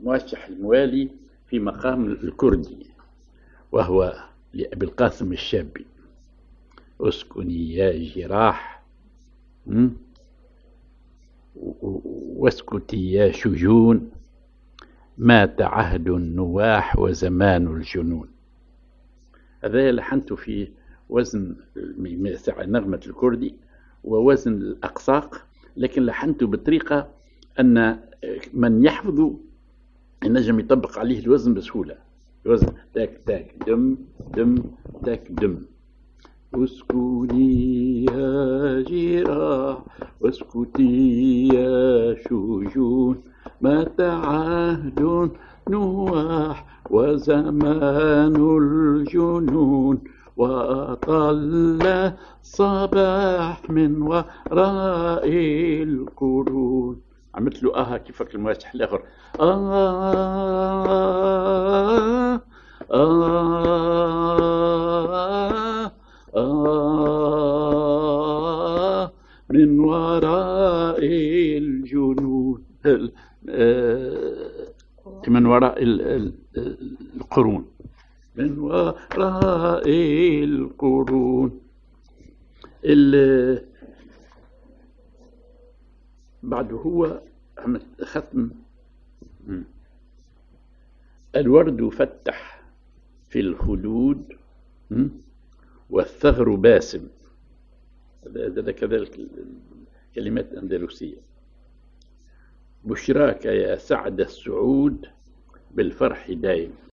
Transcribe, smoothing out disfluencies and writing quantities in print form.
الموشح الموالي في مقام الكردي، وهو لأبي القاسم الشابي: اسكني يا جراح واسكتي يا شجون، مات عهد النواح وزمان الجنون. هذا لحنته في وزن نغمة الكردي ووزن الأقصاق، لكن لحنته بطريقة أن من يحفظ النجم يطبق عليه الوزن بسهولة. الوزن تاك تاك دم دم تاك دم. اسكني يا جراح واسكتي يا شجون، مات عهد نواح وزمان الجنون، وأطل صباح من وراء القرون. عملت له كيفك المواشح الآخر من وراء الجنون، من وراء القرون، من وراء القرون. بعد هو ختم: الورد فتح في الخدود والثغر باسم. هذا كذلك كلمات أندلسية. بشراك يا سعد السعود بالفرح دايم.